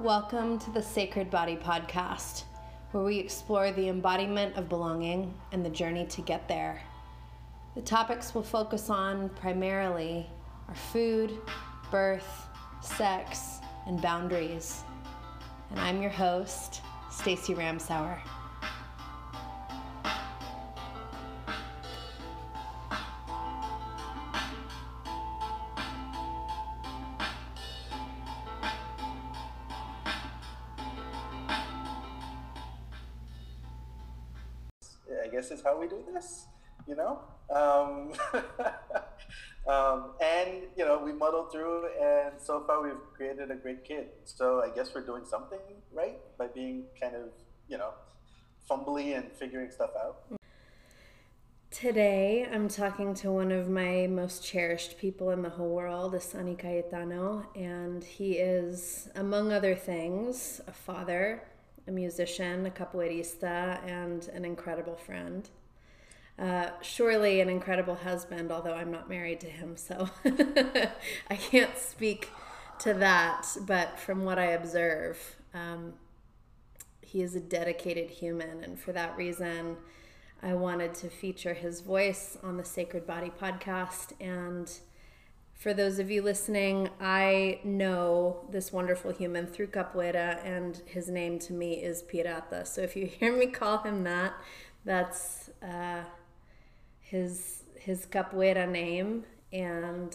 Welcome to the Sacred Body Podcast, where we explore the embodiment of belonging and the journey to get there. The topics we'll focus on primarily are food, birth, sex, and boundaries. And I'm your host, Stacey Ramsauer. I guess is how we do this, you know? And, we muddled through, and so far we've created a great kid. So I guess we're doing something right by being kind of, fumbly and figuring stuff out. Today, I'm talking to one of my most cherished people in the whole world, Isani Cayetano, and he is, among other things, a father, a musician, a capoeirista, and an incredible friend. Surely an incredible husband, although I'm not married to him, so I can't speak to that. But from what I observe, he is a dedicated human, and for that reason, I wanted to feature his voice on the Sacred Body Podcast. And for those of you listening, I know this wonderful human through capoeira, and his name to me is Pirata. So if you hear me call him that, that's his capoeira name, and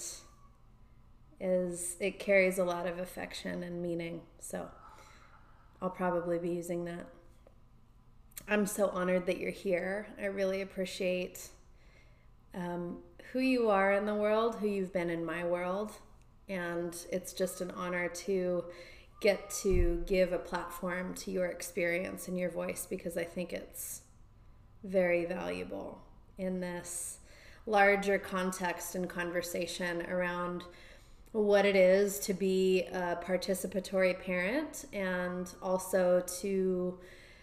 it carries a lot of affection and meaning. So I'll probably be using that. I'm so honored that you're here. I really appreciate who you are in the world, who you've been in my world, and it's just an honor to get to give a platform to your experience and your voice, because I think it's very valuable in this larger context and conversation around what it is to be a participatory parent, and also to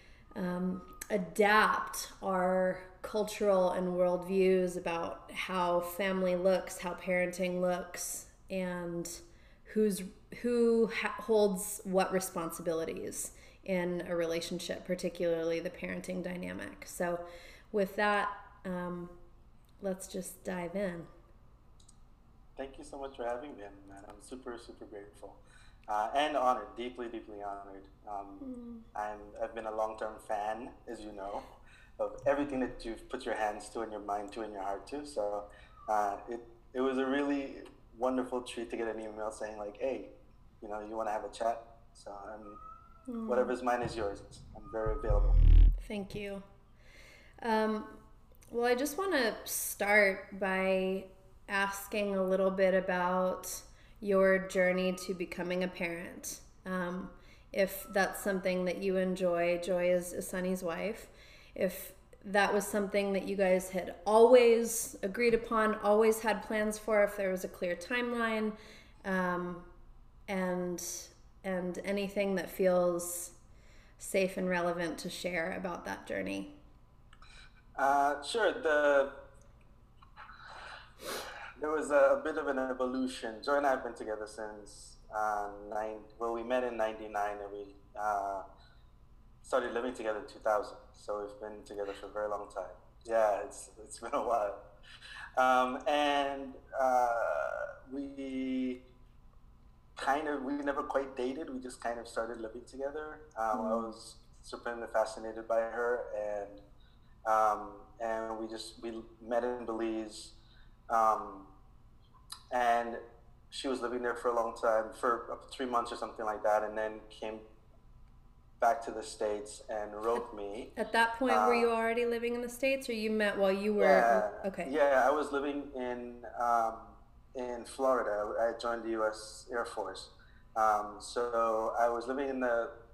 adapt our cultural and worldviews about how family looks, how parenting looks, and who holds what responsibilities in a relationship, particularly the parenting dynamic. So with that, let's just dive in. Thank you so much for having me, man. I'm super, super grateful. And honored, deeply, deeply honored. I've been a long-term fan, as you know, of everything that you've put your hands to and your mind to and your heart to. So it was a really wonderful treat to get an email saying like, hey, you want to have a chat. So whatever's mine is yours. I'm very available. Thank you. Well, I just want to start by asking a little bit about your journey to becoming a parent. If that's something that you enjoy, Joy is Isani's wife, if that was something that you guys had always agreed upon, always had plans for, if there was a clear timeline, and anything that feels safe and relevant to share about that journey. Sure. There was a bit of an evolution. Joy and I have been together since we met in 99, and we started living together in 2000. So we've been together for a very long time. Yeah, it's been a while. We never quite dated. We just kind of started living together. I was supremely fascinated by her, and we met in Belize. And she was living there for a long time, for up to 3 months or something like that, and then came back to the States and wrote me. At that point, were you already living in the States, or you met while you were? Yeah, okay. Yeah, I was living in Florida. I joined the U.S. Air Force, so I was living in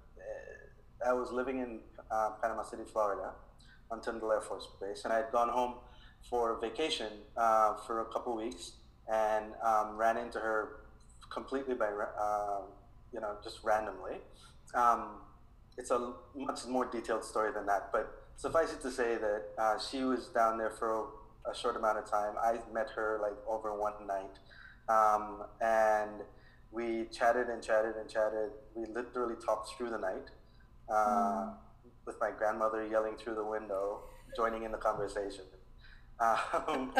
Panama City, Florida, on Tyndall Air Force Base, and I had gone home for vacation for a couple weeks, and ran into her completely by just randomly. It's a much more detailed story than that, but suffice it to say that she was down there for a short amount of time. I met her like over one night, and We chatted and chatted and chatted. We literally talked through the night, uh, with my grandmother yelling through the window, joining in the conversation. Um,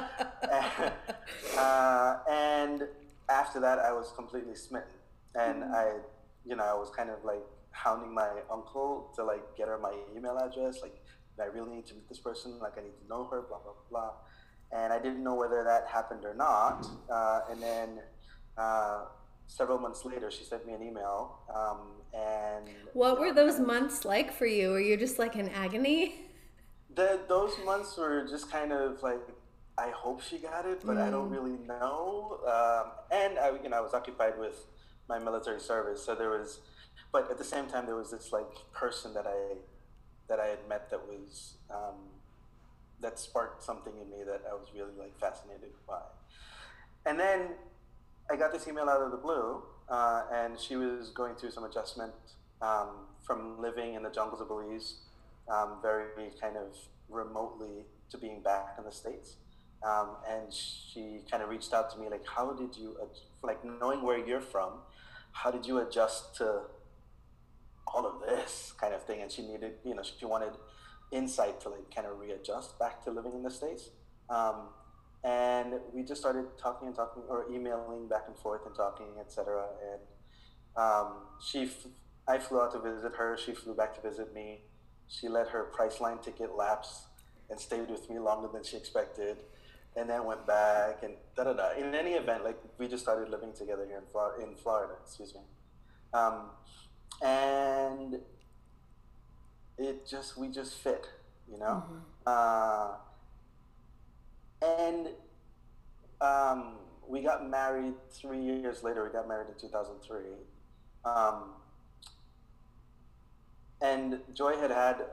and after that, I was completely smitten, and I was kind of like hounding my uncle to like get her my email address. Like, I really need to meet this person. Like, I need to know her. Blah blah blah. And I didn't know whether that happened or not. And then uh, several months later, she sent me an email, and What were those kind of months like for you? Were you just like in agony? those months were just kind of like, I hope she got it, but I don't really know. And I was occupied with my military service, so there was, but at the same time, there was this like person that I had met that sparked something in me that I was really like fascinated by. And then I got this email out of the blue, and she was going through some adjustment, from living in the jungles of Belize, very kind of remotely, to being back in the States. And she kind of reached out to me like, how did you, like, knowing where you're from, how did you adjust to all of this kind of thing? And she needed, she wanted insight to like kind of readjust back to living in the States. Um, and we just started talking and talking, or emailing back and forth and talking, etc. And she, I flew out to visit her. She flew back to visit me. She let her Priceline ticket lapse and stayed with me longer than she expected, and then went back and da da da. In any event, like, we just started living together here in Florida. Excuse me. Um, and we just fit, you know. Uh, and we got married 3 years later. We got married in 2003. Um, and Joy had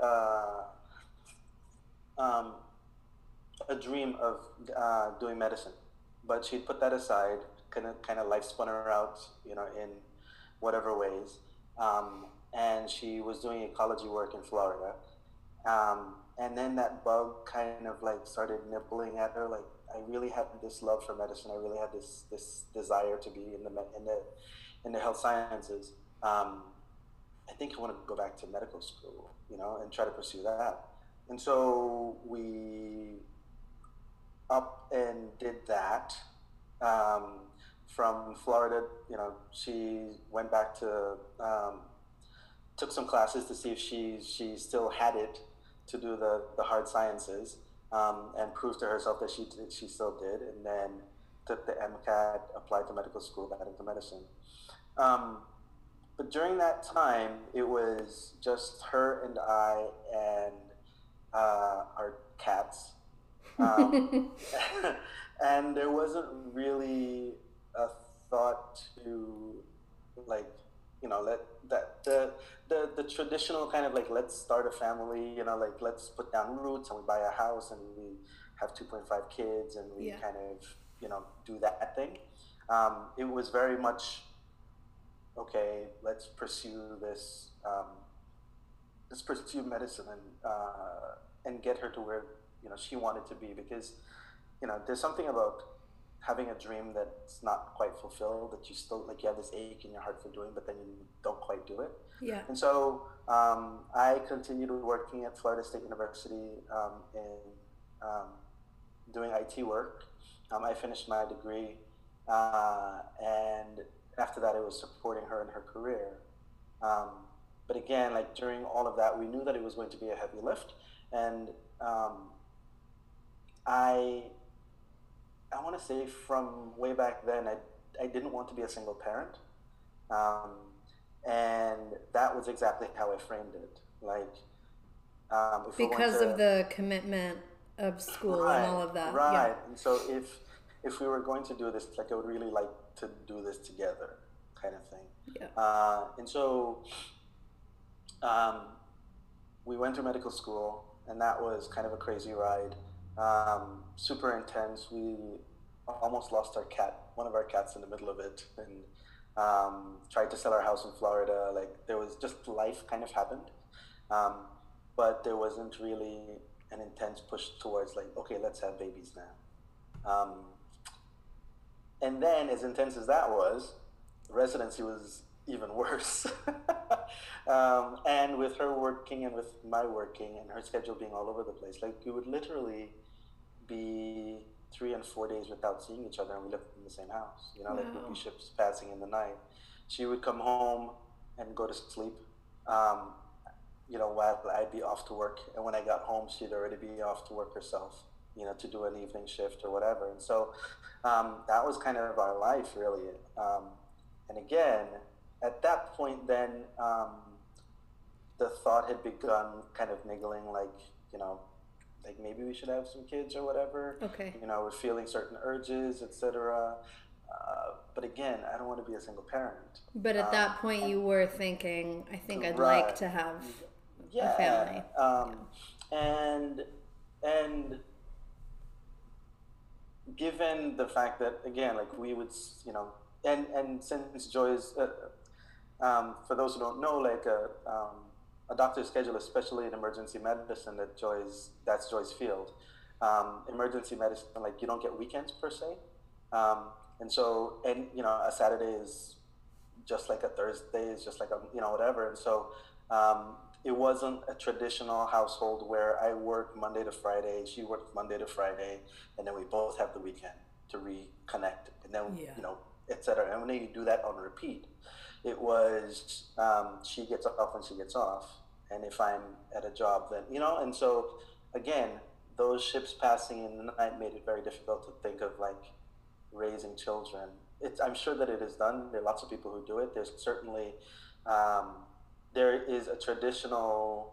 um, a dream of doing medicine, but she'd put that aside. Kind of life spun her out, in whatever ways. And she was doing ecology work in Florida. And then that bug kind of like started nibbling at her. Like, I really had this love for medicine. I really had this desire to be in the health sciences. I think I want to go back to medical school, and try to pursue that. And so we up and did that. Um, from Florida, she went back to, took some classes to see if she still had it to do the hard sciences, and proved to herself that she still did, and then took the MCAT, applied to medical school, got into medicine. Um, but during that time, it was just her and I and our cats. Um, and there wasn't really a thought to, like, let that the traditional kind of like, let's start a family, like, let's put down roots and we buy a house and we have 2.5 kids and we kind of, do that thing. It was very much, okay, let's pursue medicine, and get her to where she wanted to be, because there's something about having a dream that's not quite fulfilled, that you still, like, you have this ache in your heart for doing, but then you don't quite do it. Yeah. And so I continued working at Florida State University, in doing IT work. I finished my degree, and after that, it was supporting her in her career. Um, but again, like, during all of that, we knew that it was going to be a heavy lift, and I I want to say from way back then, I didn't want to be a single parent, um, and that was exactly how I framed it. Like, if we're going Because of to, the commitment of school and right, all of that. Yeah. right, and so if we were going to do this, like, I would really like to do this together, kind of thing. Yeah. And so um, we went to medical school, and that was kind of a crazy ride. Super intense. We almost lost our cat, one of our cats, in the middle of it, and tried to sell our house in Florida. Like, there was just, life kind of happened, um, but there wasn't really an intense push towards, like, okay, let's have babies now. And then, as intense as that was, residency was even worse. And with her working and with my working and her schedule being all over the place, like we would literally be 3 and 4 days without seeing each other, and we lived in the same house. You know, like there'd be Wow. ships passing in the night. She would come home and go to sleep. Um, while I'd be off to work, and when I got home, she'd already be off to work herself. To do an evening shift or whatever. And so that was kind of our life, really. And again, at that point, then the thought had begun kind of niggling, you know, like maybe we should have some kids or whatever. Okay. We're feeling certain urges, etc. But again, I don't want to be a single parent. But at that point, And you were thinking, I think I'd like right, to have a yeah, family. Yeah. and and given the fact that again, like we would, and since Joy's, for those who don't know, like a doctor's schedule, especially in emergency medicine, that's Joy's field. Emergency medicine, like you don't get weekends per se, and so a Saturday is just like a Thursday, is just like a whatever, and so it wasn't a traditional household where I work Monday to Friday, she worked Monday to Friday, and then we both have the weekend to reconnect, and then Yeah. etc. And when you do that on repeat, it was she gets off when she gets off, and if I'm at a job, then and so again, those ships passing in the night made it very difficult to think of like raising children. I'm sure that it is done. There are lots of people who do it. There's certainly um, there is a traditional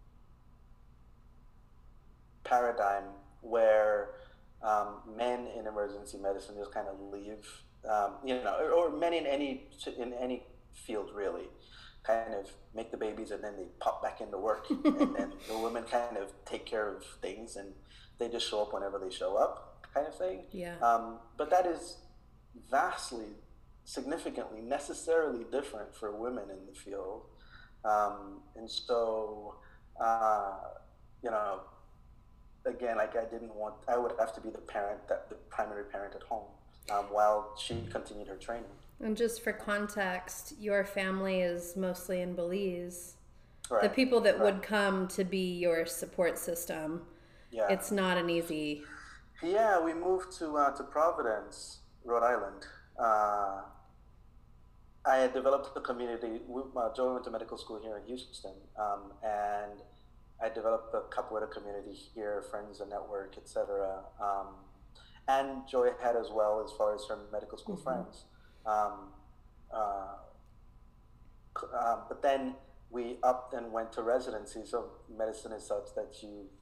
paradigm where men in emergency medicine just kind of leave, or men in any field really, kind of make the babies and then they pop back into work, and then the women kind of take care of things and they just show up whenever they show up, kind of thing. Yeah. But that is vastly, significantly, necessarily different for women in the field, and so uh, you know again, like I would have to be the primary parent at home, while she continued her training. And just for context, your family is mostly in Belize. The Right, people that right. would come to be your support system, Yeah, it's not an easy. yeah. We moved to Providence, Rhode Island. Uh, I had developed a community. Joey went to medical school here in Houston, and I developed a capoeira community here, friends and network, etc. And Joy had as well, as far as her medical school Mm-hmm. friends. Um, uh, but then we upped and went to residency. So medicine is such that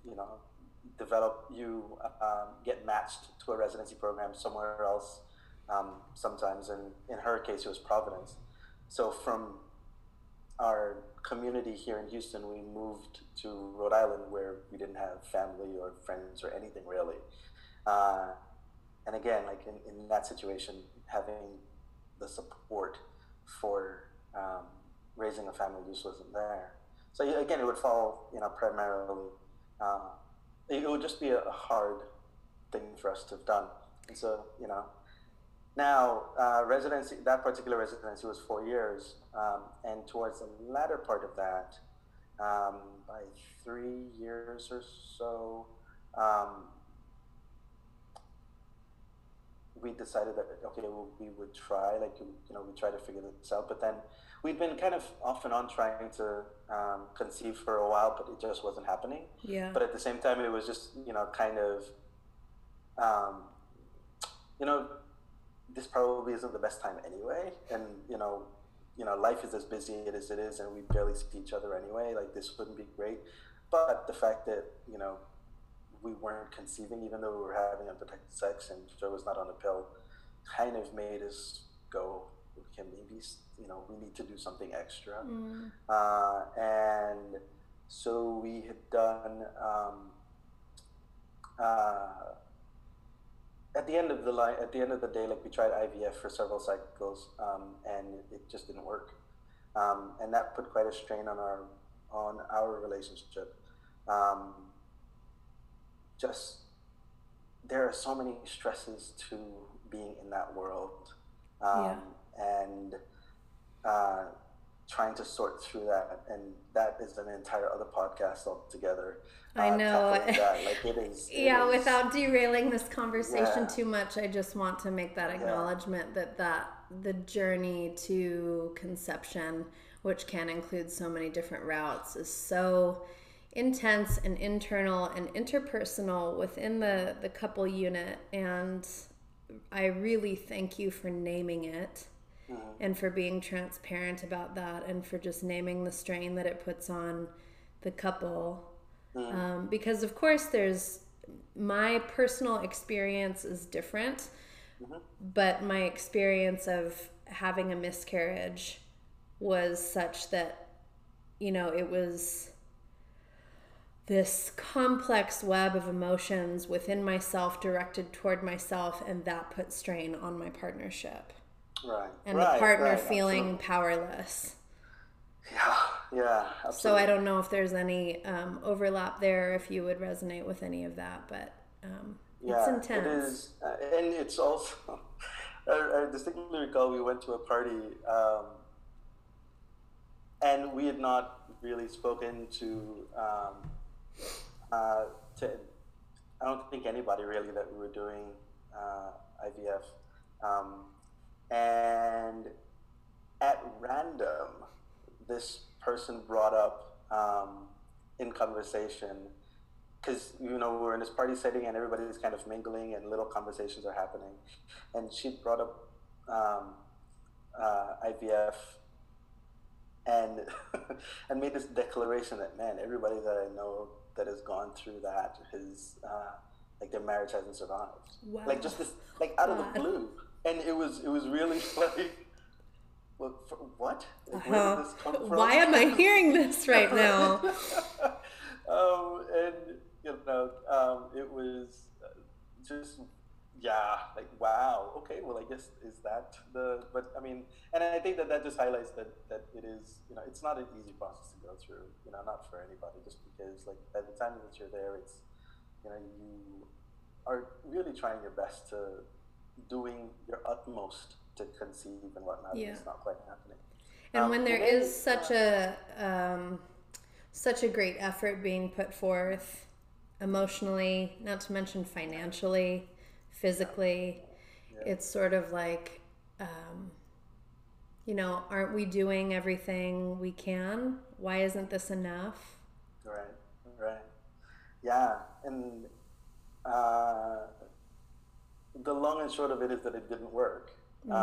you get matched to a residency program somewhere else. Sometimes, and in her case, it was Providence. So from our community here in Houston, we moved to Rhode Island, where we didn't have family or friends or anything really. Uh, and again, like in that situation, having the support for raising a family just wasn't there. So again, it would fall, primarily. Uh, it would just be a hard thing for us to have done. And so, now residency, that particular residency was 4 years, and towards the latter part of that, by 3 years or so, um, we decided that okay, we would try, like we try to figure this out. But then we'd been kind of off and on trying to conceive for a while, but it just wasn't happening. Yeah. But at the same time, it was just kind of um, you know this probably isn't the best time anyway, and life is as busy as it is, and we barely see each other anyway. Like this wouldn't be great, but the fact that we weren't conceiving, even though we were having unprotected sex, and Joe was not on a pill, kind of made us go, okay, maybe we need to do something extra. Mm. And so we had done. Uh, at the end of the day, like we tried IVF for several cycles, and it just didn't work, and that put quite a strain on our relationship. Um, just there are so many stresses to being in that world, Yeah. and uh, trying to sort through that, and that is an entire other podcast altogether. I know. Tackling that, like it is. Yeah, without derailing this conversation Yeah. too much, I just want to make that Yeah. acknowledgement that the journey to conception, which can include so many different routes, is so intense and internal and interpersonal within the couple unit. And I really thank you for naming it and for being transparent about that, and for just naming the strain that it puts on the couple. Because of course my personal experience is different, but my experience of having a miscarriage was such that, it was this complex web of emotions within myself directed toward myself, and that put strain on my partnership. Right. And right, the partner right, feeling absolutely. powerless. Yeah, absolutely. So I don't know if there's any overlap there, if you would resonate with any of that, but it's Yeah, it intense. is, and it's also. I distinctly recall we went to a party, and we had not really spoken to. I don't think anybody really that we were doing IVF, um, and at random, this person brought up in conversation, because we're in this party setting and everybody's kind of mingling and little conversations are happening, and she brought up IVF and and made this declaration that, man, everybody that I know that has gone through that has like their marriage hasn't survived. Wow. Like just this, like out of the God. blue, and it was really like. What? Like, where did this come from? Why am I hearing this right now? And it was just, yeah, like, wow. Okay, well, I guess is that but I mean, and I think that just highlights that it is, it's not an easy process to go through, not for anybody, just because like by the time that you're there, it's, you are really trying your best to doing your utmost to conceive and whatnot. Yeah. And it's not quite happening. And when there is such a great effort being put forth emotionally, not to mention financially, physically, it's sort of like, aren't we doing everything we can? Why isn't this enough? Right. Yeah, and the long and short of it is that it didn't work.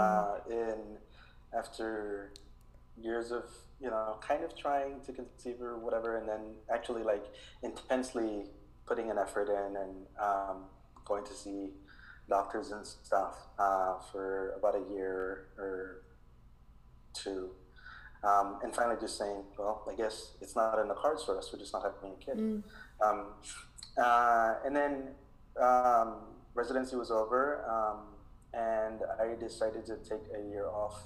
After years of kind of trying to conceive or whatever, and then actually like intensely putting an effort in and going to see doctors and stuff for about a year or two, and finally just saying, well, I guess it's not in the cards for us. We're just not having a kid. And then residency was over, and I decided to take a year off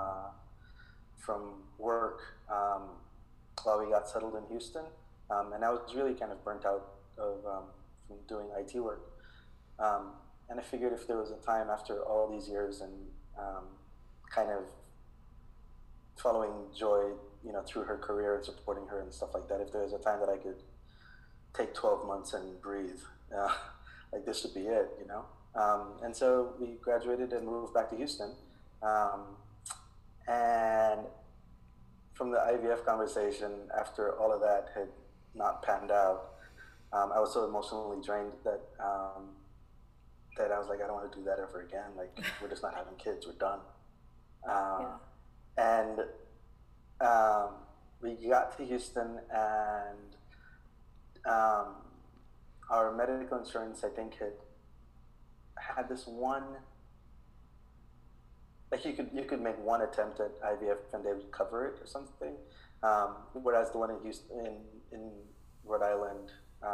from work while we got settled in Houston. And I was really kind of burnt out from doing IT work. And I figured if there was a time after all these years and kind of following Joy, through her career and supporting her and stuff like that, if there was a time that I could take 12 months and breathe, like this would be it, And so we graduated and moved back to Houston. And from the IVF conversation, after all of that had not panned out, I was so emotionally drained that that I was like, I don't want to do that ever again. Like, we're just not having kids. We're done. And we got to Houston, and our medical insurance, I think, had this one. Like you could make one attempt at IVF and they would cover it or something. Whereas the one in Houston, in Rhode Island,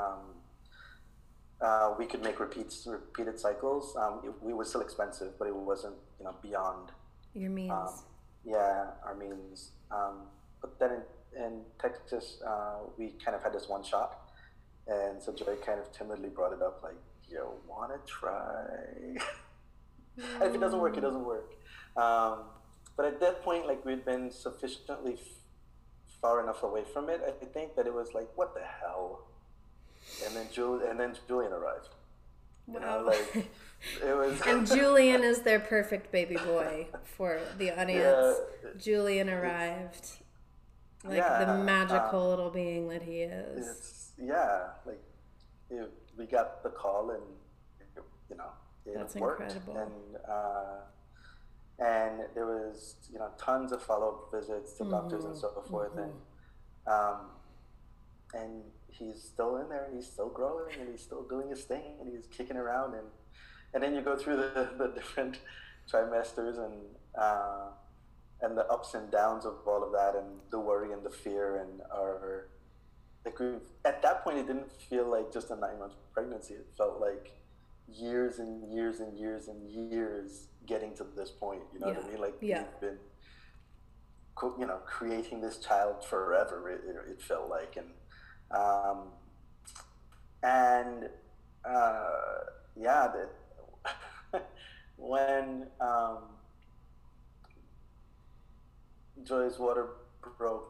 we could make repeated cycles. We were still expensive, but it wasn't beyond your means. Our means. But then in Texas, we kind of had this one shot, and so Joy kind of timidly brought it up, like, "You want to try?" And if it doesn't work, it doesn't work. But at that point, like we'd been sufficiently far enough away from it, I think that it was like, what the hell? And then Julian arrived. You know, Wow. like it was. And Julian is their perfect baby boy for the Yeah, audience. Julian it's arrived, like the yeah, magical little being that he is. it's yeah, like we got the call and you know it That's worked, incredible. and there was tons of follow up visits to doctors and Mm-hmm. so forth, Mm-hmm. um, and he's still in there, he's still growing, and he's still doing his thing, and he's kicking around, and then you go through the different trimesters and the ups and downs of all of that, and the worry and the fear, and our like we at that point it didn't feel like just a 9 month pregnancy. It felt like years and years and years and years getting to this point. You know what Yeah. I mean? Like Yeah. we've been creating this child forever. It felt like, um, and yeah, that when Joy's water broke.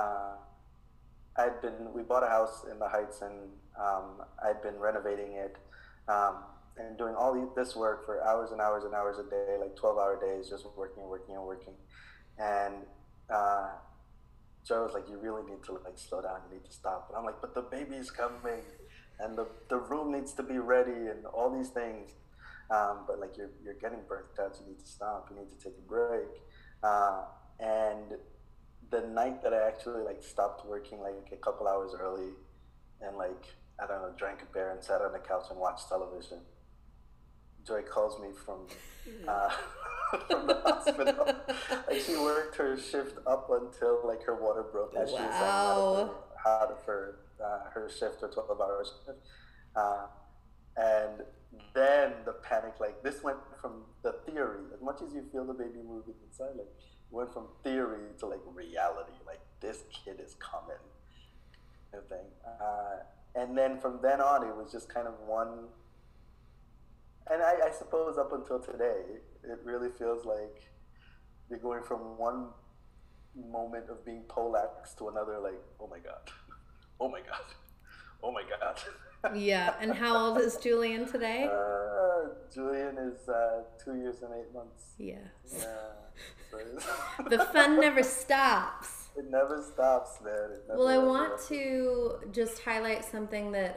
We bought a house in the Heights, and I'd been renovating it, and doing this work for hours and hours and hours a day, like 12-hour days, just working and working and working. And uh, Joe was like, "You really need to like slow down. You need to stop." And I'm like, "But the baby's coming, and the room needs to be ready, and all these things." But like you're getting burnt out. You need to stop. You need to take a break. And the night that I actually like stopped working like a couple hours early, and like I don't know, drank a beer and sat on the couch and watched television, Joy calls me from uh, from the hospital. Like she worked her shift up until like her water broke as she was signing Wow. out of her shift, her 12-hour shift. Uh, and then the panic, like this went from the theory, as much as you feel the baby moving inside, like went from theory to like reality, like this kid is coming, kind of thing. And then from then on, it was just kind of one. And I suppose up until today, it really feels like you're going from one moment of being polaxed to another, like, oh my God, oh my God, oh my God. Yeah. And how old is Julian today? Julian is 2 years and 8 months. Yes. Yeah. So The fun never stops. it never stops, man. It Well, I never, want ever. to just highlight something that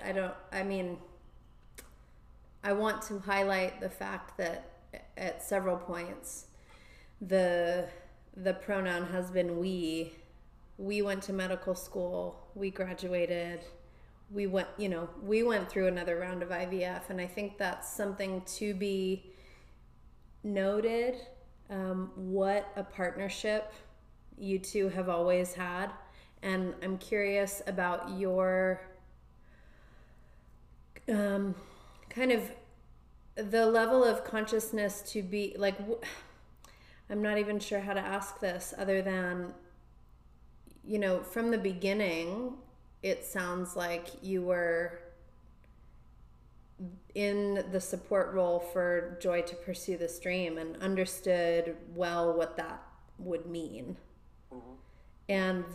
I want to highlight the fact that at several points the pronoun has been we. We went to medical school, we graduated, we went through another round of IVF, and I think that's something to be noted. What a partnership you two have always had, and I'm curious about your kind of the level of consciousness to be like. I'm not even sure how to ask this other than, from the beginning, it sounds like you were in the support role for Joy to pursue this dream and understood well what that would mean. Mm-hmm. And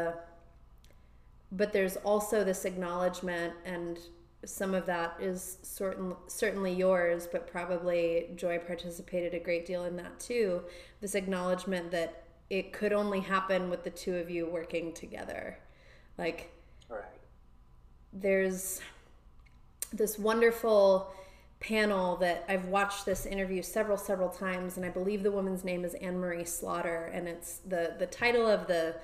but there's also this acknowledgement, and some of that is certainly yours, but probably Joy participated a great deal in that too. This acknowledgement that it could only happen with the two of you working together. Like, Right. there's this wonderful panel that I've watched this interview several times, and I believe the woman's name is Anne Marie Slaughter, and it's the title of the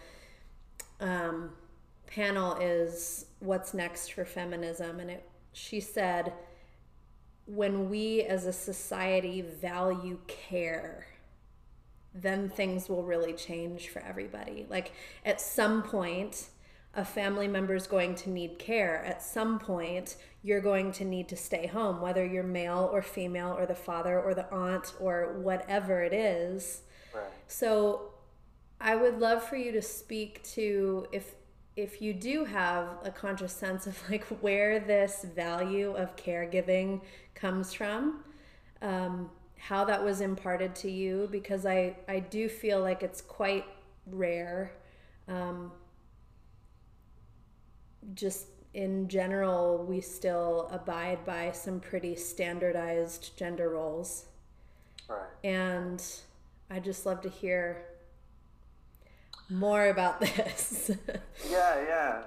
panel is "What's Next for Feminism?" And she said, when we as a society value care, then things will really change for everybody. Like, at some point, a family member is going to need care. At some point, you're going to need to stay home, whether you're male or female or the father or the aunt or whatever it is. Right. So I would love for you to speak to if you do have a conscious sense of like where this value of caregiving comes from, how that was imparted to you, because I do feel like it's quite rare. Um, just in general, we still abide by some pretty standardized gender roles. Right. And I just love to hear more about this. Yeah.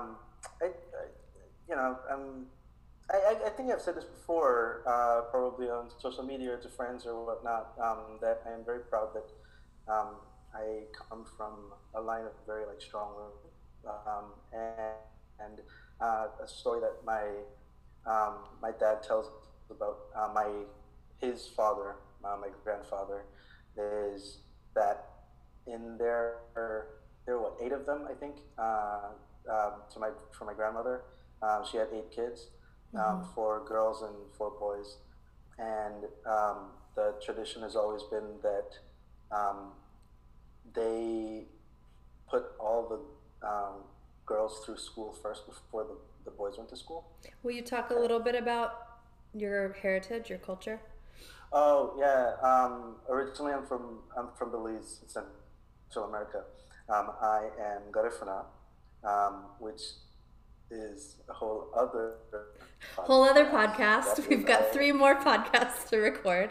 You know, I think I've said this before, probably on social media or to friends or whatnot, that I'm very proud that I come from a line of very like strong women, and a story that my dad tells about his father, my grandfather, is that in there were what, eight of them, I think, to my for my grandmother. She had eight kids, four girls and four boys, and the tradition has always been that um, they put all the girls through school first before the boys went to school. Will you talk a little bit about your heritage, your culture? Oh yeah. Originally, I'm from Belize, Central America. I am Garifuna, which is a Whole other podcast. podcast. We've got 3 more podcasts to record.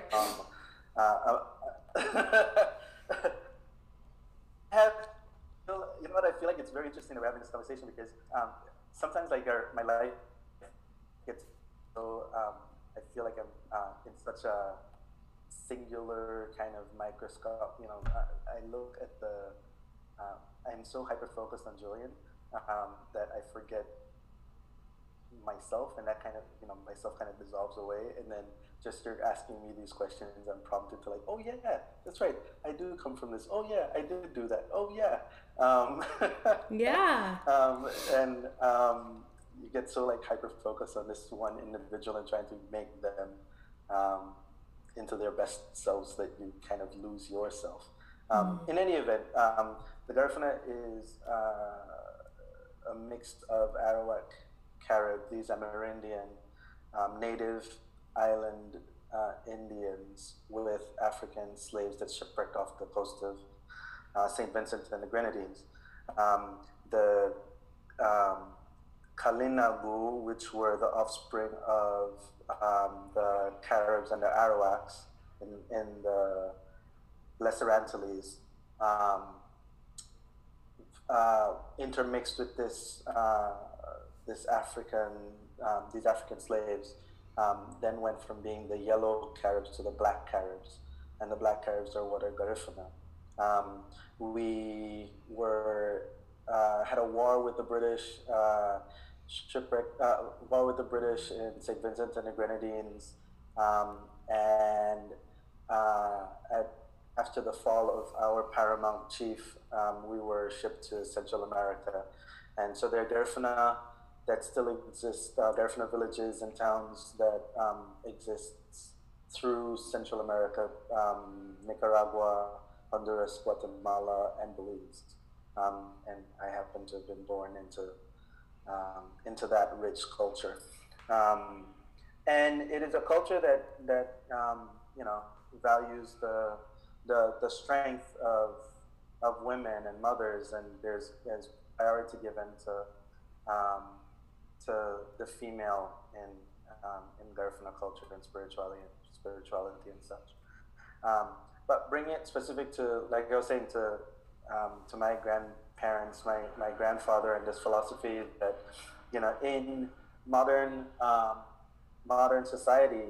Have you know what, I feel like it's very interesting that we're having this conversation because sometimes like my life gets so I feel like I'm in such a singular kind of microscope. You know, I look at I'm so hyper focused on Julian that I forget myself, and that kind of, you know, myself kind of dissolves away, and then just you're asking me these questions, I'm prompted to like, oh yeah, that's right, I do come from this, oh yeah, I did do that, oh yeah. Yeah. And you get so like hyper focused on this one individual and trying to make them into their best selves that you kind of lose yourself. In any event, the Garifuna is a mix of Arawak, Carib, these Amerindian, native island Indians with African slaves that shipwrecked off the coast of St. Vincent and the Grenadines. The Kalinagu, which were the offspring of the Caribs and the Arawaks in the Lesser Antilles, intermixed with these African slaves, then went from being the yellow Caribs to the black Caribs, and the black Caribs are what are Garifuna. We had a war with the British, war with the British in St. Vincent and the Grenadines, and after the fall of our paramount chief, we were shipped to Central America, and so there are Garifuna that still exist, Garifuna villages and towns that exist through Central America, Nicaragua, Honduras, Guatemala, and Belize. And I happen to have been born into that rich culture. And it is a culture that you know, values the strength of women and mothers, and there's priority given to the female in Garifuna culture and spirituality and such. But bring it specific to, like I was saying, to my grandparents, my grandfather, and this philosophy that, you know, in modern society,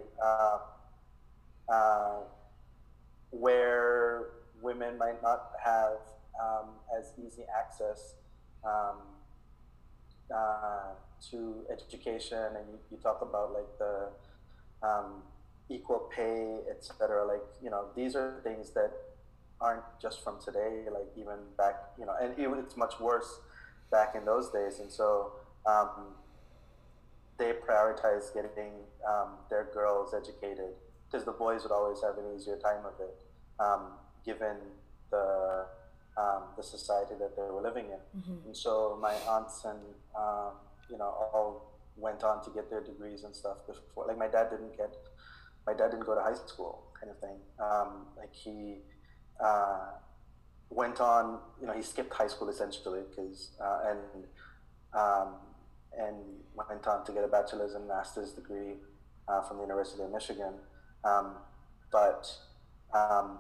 where women might not have as easy access to education, and you talk about like the equal pay, etc. Like, you know, these are things that aren't just from today, like even back, you know, and it's much worse back in those days. And so they prioritize getting their girls educated, because the boys would always have an easier time of it, given the society that they were living in. Mm-hmm. And so my aunts and you know, all went on to get their degrees and stuff before. Like my dad didn't get my dad didn't go to high school, kind of thing. Like he uh, went on, he skipped high school essentially because um, and went on to get a bachelor's and master's degree from the University of Michigan. Um, but um,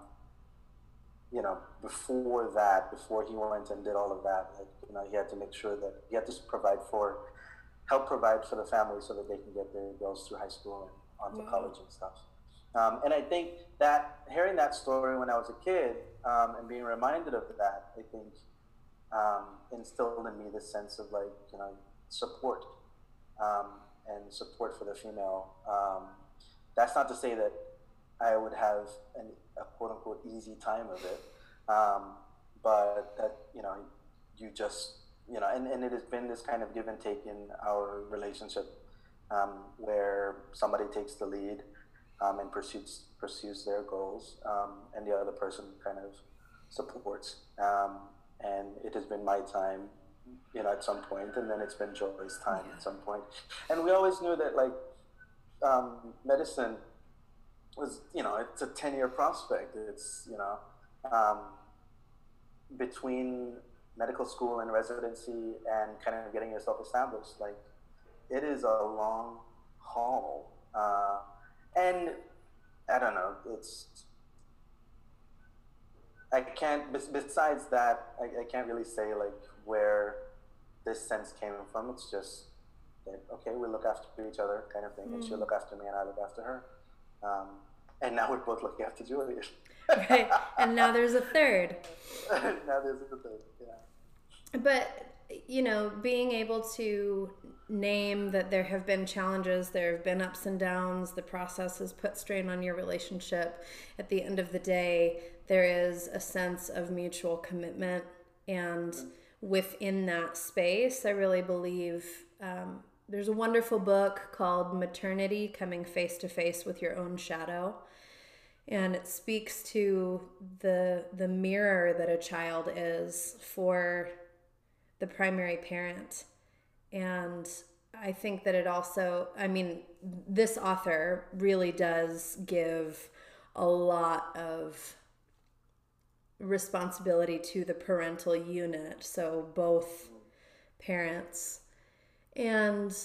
before that, before he went and did all of that, like, he had to make sure that he had to help provide for the family so that they can get their girls through high school and onto college and stuff. And I think that hearing that story when I was a kid and being reminded of that, I think instilled in me this sense of like, support and support for the female. That's not to say that I would have a quote unquote easy time of it, but that you just and it has been this kind of give and take in our relationship where somebody takes the lead and pursues their goals, and the other person kind of supports. And it has been my time, at some point, and then it's been Joy's time at some point. And we always knew that like medicine was, it's a 10-year prospect. It's, between medical school and residency and kind of getting yourself established, like it is a long haul. And I don't know, I can't, besides that, I can't really say like where this sense came from. It's just that, okay, we look after each other kind of thing, and she'll look after me and I look after her. And now we're both looking after Julia. Right, and now there's a third. Now there's a third, yeah. But, being able to name that there have been challenges, there have been ups and downs, the process has put strain on your relationship. At the end of the day, there is a sense of mutual commitment. And within that space, I really believe there's a wonderful book called Maternity: Coming Face to Face with Your Own Shadow. And it speaks to the mirror that a child is for the primary parent. And I think that it also, this author really does give a lot of responsibility to the parental unit, so both parents. And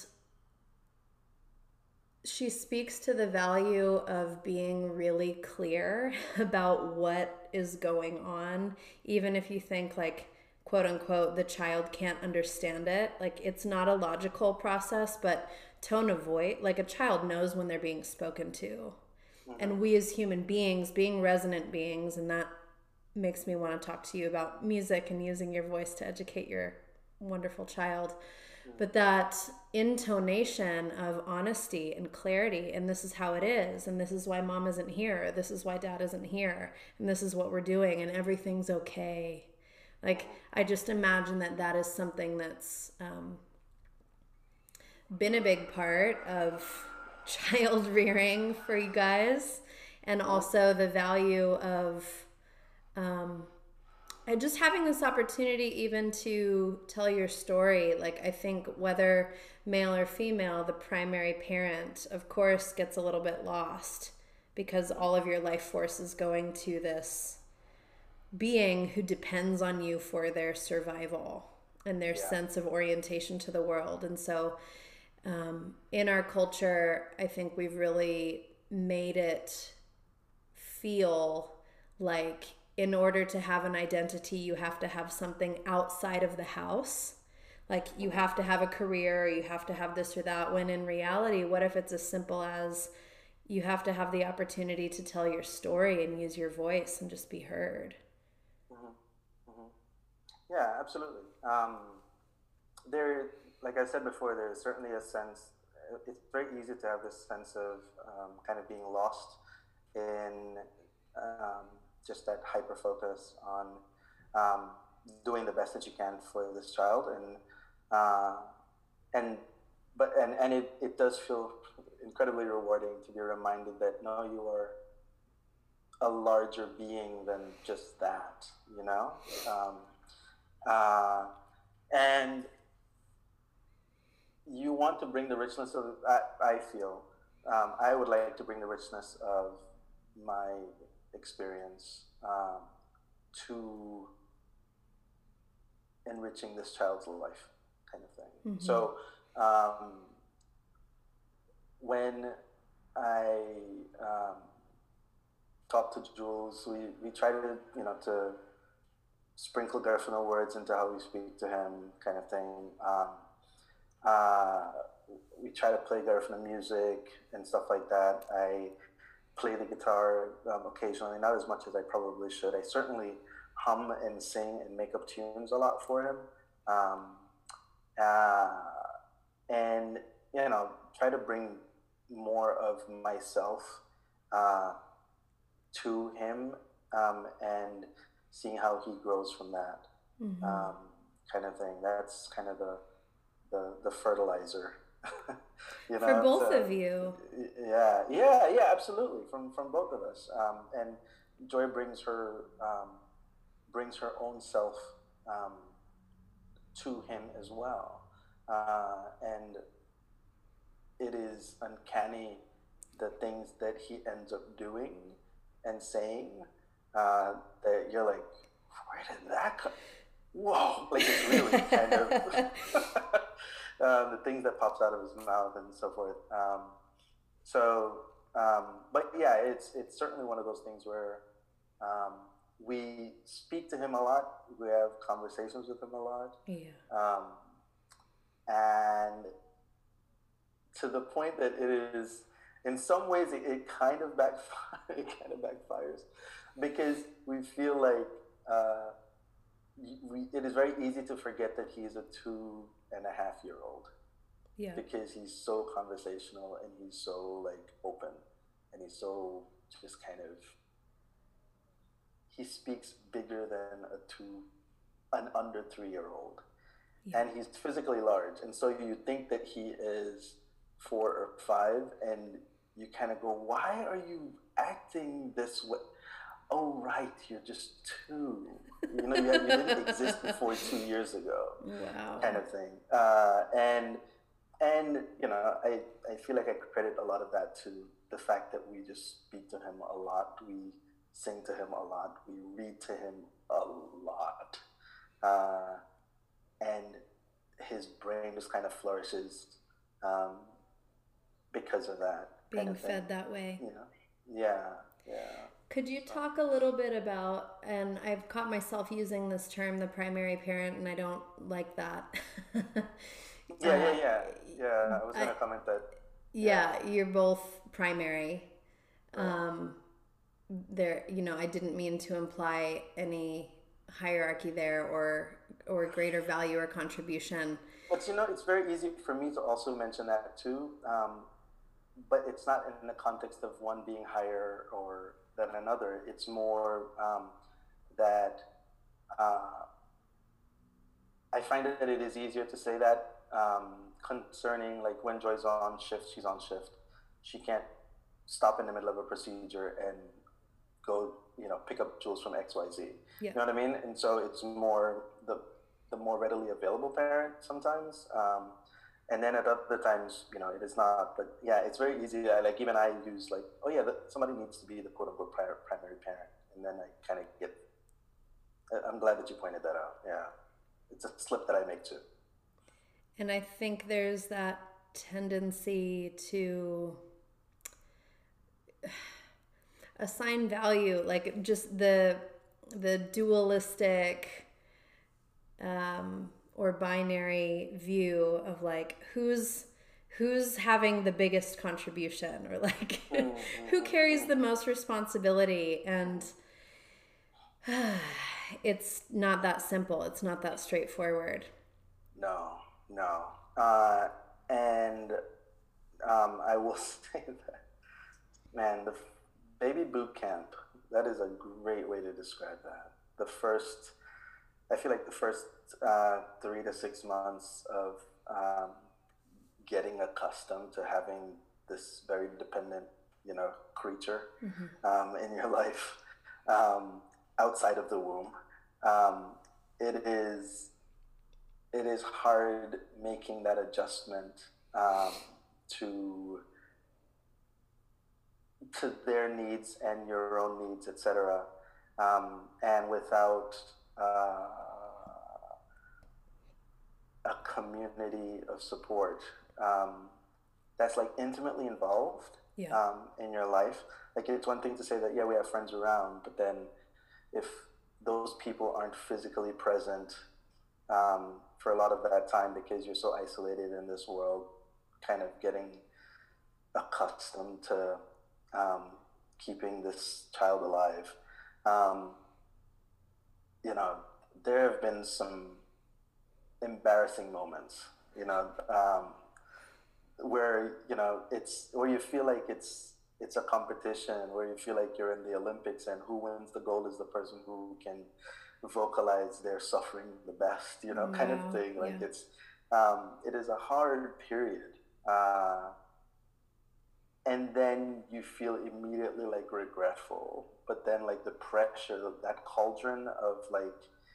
she speaks to the value of being really clear about what is going on, even if you think like, quote unquote, the child can't understand it. Like, it's not a logical process, but tone of voice, like a child knows when they're being spoken to. And we as human beings, being resonant beings, and that makes me want to talk to you about music and using your voice to educate your wonderful child. But that intonation of honesty and clarity, and this is how it is, and this is why mom isn't here, this is why dad isn't here, and this is what we're doing, and everything's okay. Like, I just imagine that is something that's been a big part of child rearing for you guys, and also the value of and just having this opportunity even to tell your story. Like, I think whether male or female, the primary parent, of course, gets a little bit lost because all of your life force is going to this being who depends on you for their survival and their sense of orientation to the world. And so in our culture, I think we've really made it feel like in order to have an identity, you have to have something outside of the house. Like, you have to have a career, you have to have this or that, when in reality, what if it's as simple as you have to have the opportunity to tell your story and use your voice and just be heard? Yeah, absolutely. Like I said before, there's certainly a sense, it's very easy to have this sense of kind of being lost in just that hyper focus on doing the best that you can for this child, and it does feel incredibly rewarding to be reminded that no, you are a larger being than just that, and you want to bring the richness of that, I feel, I would like to bring the richness of my experience to enriching this child's life, kind of thing. Mm-hmm. So um, when I um, talk to Jules, we try to, to sprinkle Garifuna words into how we speak to him, kind of thing. Uh, we try to play Garifuna music and stuff like that. I play the guitar occasionally, not as much as I probably should. I certainly hum and sing and make up tunes a lot for him. Um, uh, and, try to bring more of myself uh, to him, and seeing how he grows from that, Mm-hmm. um, kind of thing. That's kind of the fertilizer, For both to, of you. yeah, yeah, yeah, absolutely, from both of us. And Joy brings her own self um, to him as well, and it is uncanny the things that he ends up doing and saying, uh, that you're like, where did that come? Whoa! Like it's really kind of the things that pops out of his mouth and so forth. So, but yeah, it's certainly one of those things where um, we speak to him a lot. We have conversations with him a lot, Yeah. um, and to the point that it is, in some ways, it kind of it kind of backfires, because we feel like uh, it is very easy to forget that he's a 2.5-year old, Yeah. because he's so conversational and he's so like open, and he's so just kind of, he speaks bigger than an under 3-year old, Yeah. and he's physically large, and so you think that he is 4 or 5, and you kind of go, why are you acting this way? Oh, right, you're just 2. You didn't exist before 2 years ago, kind Wow. of thing. And I feel like I credit a lot of that to the fact that we just speak to him a lot. We sing to him a lot. We read to him a lot. Uh, and his brain just kind of flourishes, um, because of that, kind Being of thing. fed that way. You know? Yeah, yeah. Could you So, talk a little bit about, and I've caught myself using this term, the primary parent, and I don't like that. yeah, yeah, uh, yeah, yeah. I was I, gonna comment that. Yeah. yeah, you're both primary. Right. Um, I didn't mean to imply any hierarchy there or greater value or contribution. But it's very easy for me to also mention that too. But it's not in the context of one being higher or than another. It's more that uh, I find that it is easier to say that, concerning, like, when Joy's on shift, she's on shift. She can't stop in the middle of a procedure and go, pick up Jules from XYZ. You Yeah. know what I mean? And so it's more the more readily available parent sometimes. And then at other times, it is not. But yeah, it's very easy. Like, even I use, like, oh yeah, somebody needs to be the quote unquote primary parent, and then I kind of get. I'm glad that you pointed that out. Yeah, it's a slip that I make too. And I think there's that tendency to assign value, like just the dualistic or binary view of like who's having the biggest contribution, or like who carries the most responsibility. And it's not that simple, it's not that straightforward. No, no, and I will say that, man, the baby boot camp. That is a great way to describe that. I feel like the first 3 to 6 months of um, getting accustomed to having this very dependent, creature in your life, um, outside of the womb. Um, it is it is hard making that adjustment, to to their needs and your own needs, etc. And without uh, a community of support that's like intimately involved Yeah. in your life. Like it's one thing to say that, yeah, we have friends around, but then if those people aren't physically present for a lot of that time because you're so isolated in this world, kind of getting accustomed to um, keeping this child alive. Um, you know, there have been some embarrassing moments, you know, where it's where you feel like it's a competition, where you feel like you're in the Olympics, and who wins the gold is the person who can vocalize their suffering the best, kind of Wow. thing. Like Yeah. it is a hard period, and then you feel immediately like regretful, but then like the pressure of that cauldron of like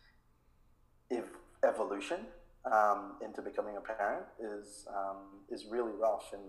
evolution into becoming a parent is really rough. And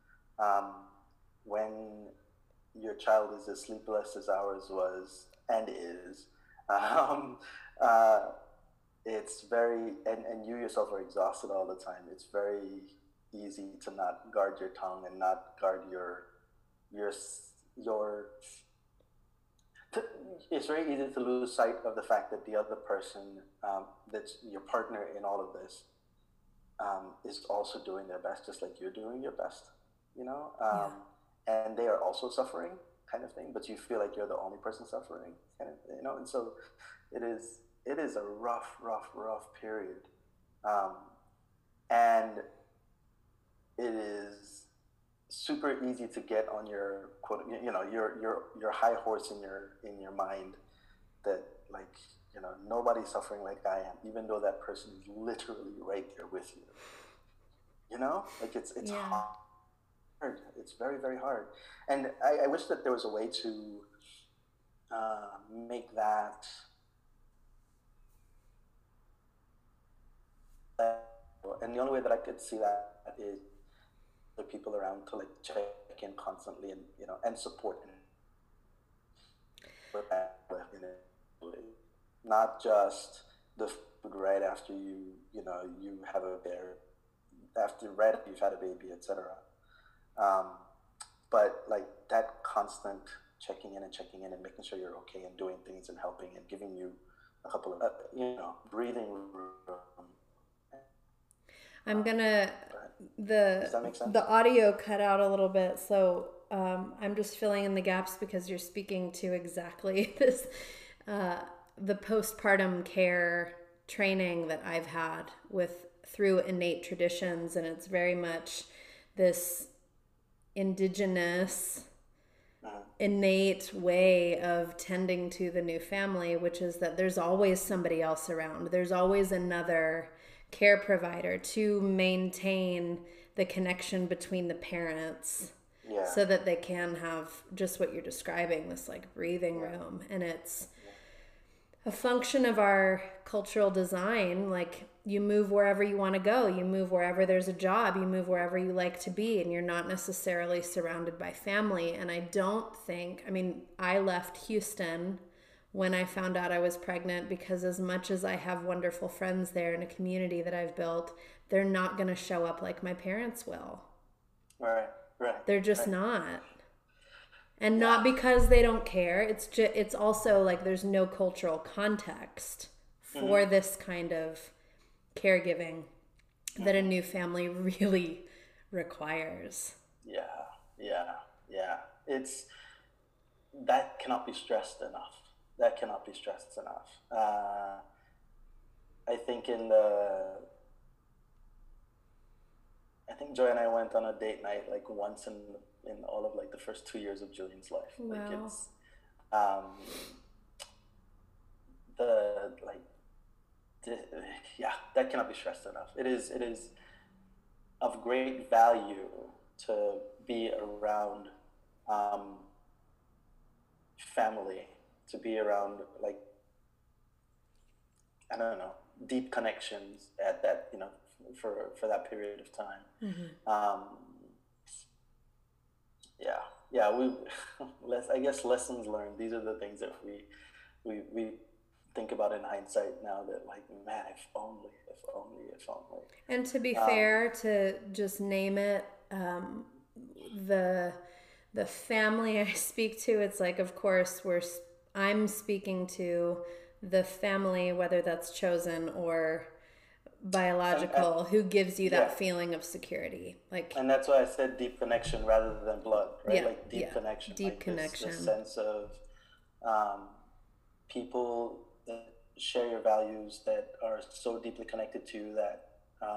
when your child is as sleepless as ours was and is, um, uh, it's very and you yourself are exhausted all the time. It's very easy to not guard your tongue and not guard your your to, it's very easy to lose sight of the fact that the other person, that's your partner in all of this, is also doing their best, just like you're doing your best, you know, Yeah. and they are also suffering, kind of thing. But you feel like you're the only person suffering, kind of, and so it is a rough, rough, rough period, um, and it is super easy to get on your quote, your high horse in your mind that, like, nobody's suffering like I am, even though that person is literally right there with you. Like it's Yeah. hard. It's very, very hard, and I wish that there was a way to make that. And the only way that I could see that is the people around to like check in constantly, and and support and not just the food right after you have a bear, after right after you've had a baby, etc. Um, but like that constant checking in and making sure you're okay and doing things and helping and giving you a couple of breathing room. I'm gonna Does that make sense? the audio cut out a little bit, so I'm just filling in the gaps because you're speaking to exactly this uh, the postpartum care training that I've had with through innate traditions, and it's very much this indigenous innate way of tending to the new family, which is that there's always somebody else around. There's always another care provider to maintain the connection between the parents Yeah. so that they can have just what you're describing, this like breathing Yeah. room. And it's a function of our cultural design. Like, you move wherever you want to go, you move wherever there's a job, you move wherever you like to be, and you're not necessarily surrounded by family. And I don't think, I mean, I left Houston when I found out I was pregnant because, as much as I have wonderful friends there and a community that I've built, they're not going to show up like my parents will. Right. Right. They're just Right. not. And Yeah. not because they don't care. It's also like there's no cultural context for this kind of caregiving that a new family really requires. Yeah. Yeah. Yeah. It's that cannot be stressed enough. That cannot be stressed enough. I think I think Joy and I went on a date night like once in all of like the first 2 years of Julian's life. Like Wow. it's um, the like the, yeah, that cannot be stressed enough. It is of great value to be around um, family, to be around like, I don't know, deep connections at that, for that period of time. Um, Yeah, yeah. We, I guess lessons learned. These are the things that we think about in hindsight now. That like, man, if only, if only, if only. And to be Um, fair, to just name it, the the family I speak to, it's like, of course, I'm speaking to the family, whether that's chosen or and biological, who gives you yeah, that feeling of security. Like, and that's why I said deep connection rather than blood, right? yeah, Like deep yeah, connection, deep like this connection. sense of um, people that share your values, that are so deeply connected to you that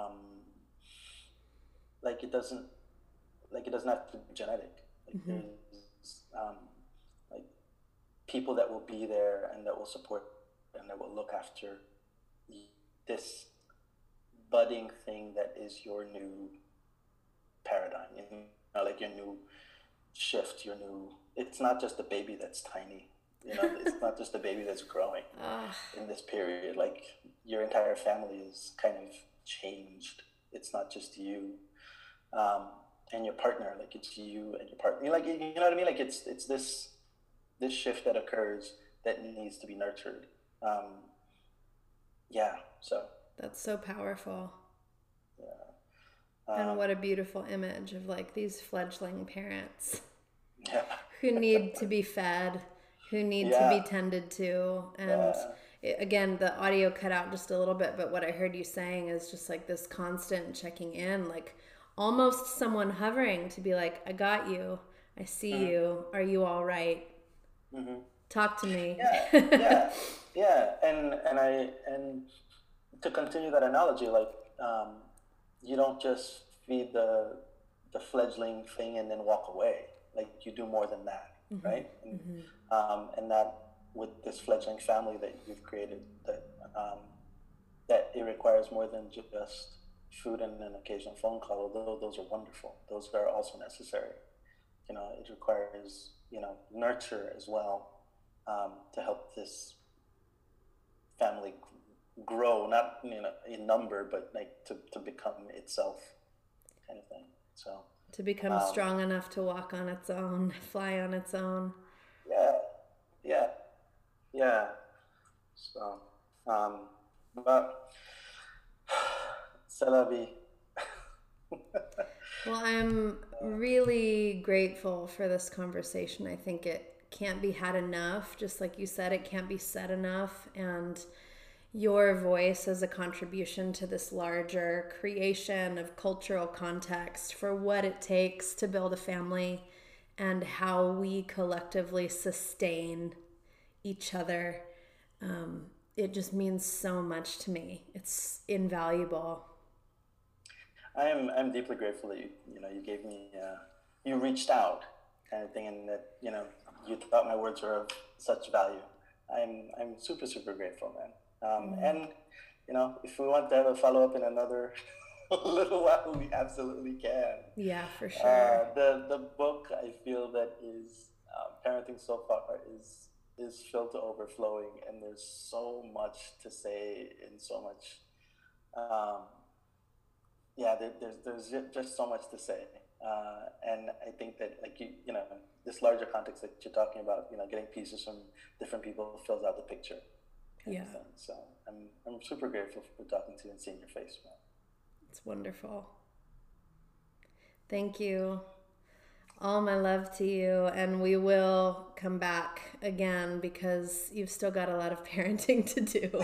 like it doesn't it doesn't have to be genetic. Like Mm-hmm. there's like people that will be there and that will support and that will look after this budding thing that is your new paradigm. You know, like your new shift, your new. It's not just a baby that's tiny. You know, it's not just a baby that's growing Ah, in this period. Like your entire family is kind of changed. It's not just you um, and your partner. Like it's you and your partner. Like you know what I mean? Like it's this shift that occurs that needs to be nurtured. Um, yeah. So that's so powerful. yeah. And Um, what a beautiful image of like these fledgling parents yeah. who need to be fed, who need to be Yeah. tended to. And Yeah. again, the audio cut out just a little bit, but what I heard you saying is just like this constant checking in, like almost someone hovering to be like, I got you. I see Mm-hmm. you. Are you all right? Mm-hmm. Talk to me. Yeah. Yeah. Yeah. And to continue that analogy, like you don't just feed the fledgling thing and then walk away. Like you do more than that, Mm-hmm. right? Mm-hmm. And that with this fledgling family that you've created, um, that it requires more than just food and an occasional phone call. Although those are wonderful, those are also necessary. You know, it requires nurture as well to help this family grow, not in number, but like to become itself, kind of thing. So To become um, strong enough to walk on its own, fly on its own. yeah, yeah, yeah. So, um, but c'est la vie. Well, I'm really grateful for this conversation. I think it can't be had enough. Just like you said, it can't be said enough. And your voice as a contribution to this larger creation of cultural context for what it takes to build a family and how we collectively sustain each other. It just means so much to me. It's invaluable. I'm deeply grateful that you gave me you reached out, kind of thing, and that you thought my words were of such value. I'm super super grateful, man. And if we want to have a follow up in another little while, we absolutely can. Yeah, for sure. The book, I feel that is parenting so far is filled to overflowing, and there's so much to say and so much. Um, yeah, there's just so much to say, and I think that like this larger context that you're talking about, getting pieces from different people fills out the picture, kind Yeah, of thing. So I'm super grateful for talking to you and seeing your face, man. it's wonderful. Thank you. All my love to you, and we will come back again because you've still got a lot of parenting to do.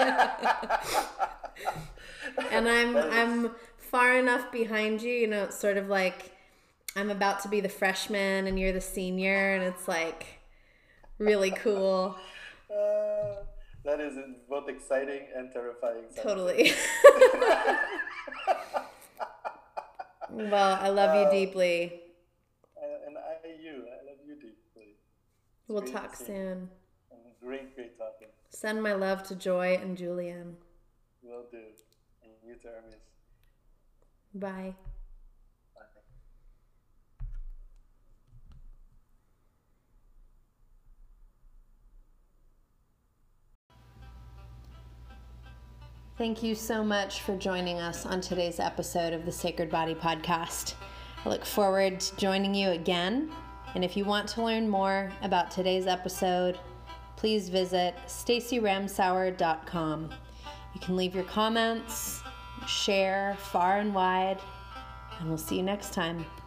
And I'm That is I'm far enough behind you, it's sort of like I'm about to be the freshman and you're the senior, and it's like really cool. uh, that is both exciting and terrifying Totally. simultaneously. Well, I love you uh, deeply. and I love you deeply. It's We'll great talk seeing you. soon. And great talking. Send my love to Joy and Julian. Will do. And you too, Hermes. Bye. Bye. Thank you so much for joining us on today's episode of the Sacred Body Podcast. I look forward to joining you again. And if you want to learn more about today's episode, please visit stacyramsauer.com. You can leave your comments, share far and wide, and we'll see you next time.